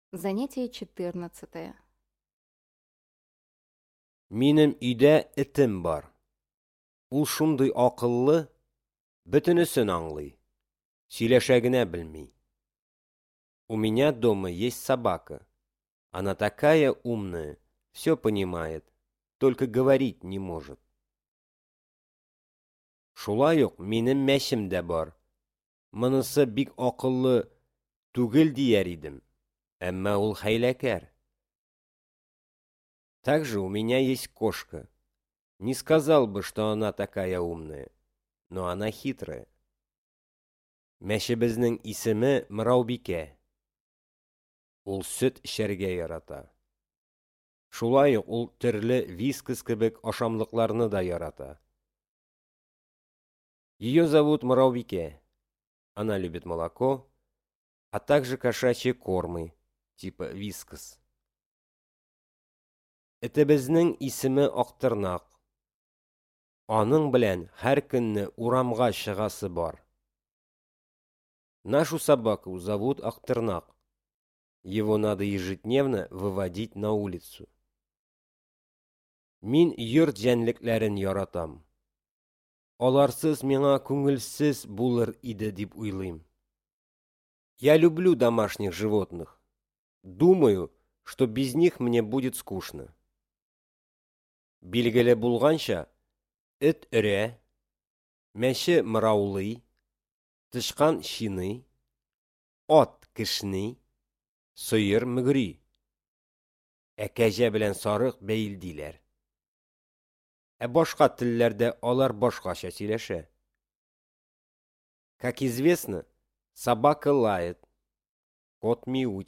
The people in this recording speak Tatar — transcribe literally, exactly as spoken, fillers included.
Занятие четырнадцатое. Минем өйдә этем бар. Ул шундый акыллы, бөтенесен аңлый. Сөйләшә генә белми. У меня дома есть собака. Она такая умная, все понимает, только говорить не может. Шулай ук минем мәчем дә бар. Монысы бик акыллы түгел дияр идем, әмма ул хәйләкәр. Также у меня есть кошка. Не сказал бы, что она такая умная, но она хитрая. Мәчебезнең исеме Мыраубикә. Ул сөт эчәргә ярата. Шулай ук ул төрле вискас кебек ашамлыкларны да ярата. Ее зовут Мыраубикә. Она любит молоко, а также кошачьи кормы, типа вискас. Этебезнең исеме Актырнак. Аның белән һәр көнне урамга чыгасы бар. Нашу собаку зовут Актырнак. Его надо ежедневно выводить на улицу. Мин йорт җәнлекләрен яратам. Аларсыз миңа күңелсез булыр иде дип уйлыйм. Я люблю домашних животных. Думаю, что без них мне будет скучно. Билгеле булганча, эт өрә, мәче мыраулый, тычкан чиный, ат кешни, сыер мөгри. Ә кәҗә белән сарык бәйлдиләр. Ә башка телләрдә алар башкача сөйләшә. Как известно, собака лает, кот мяучит.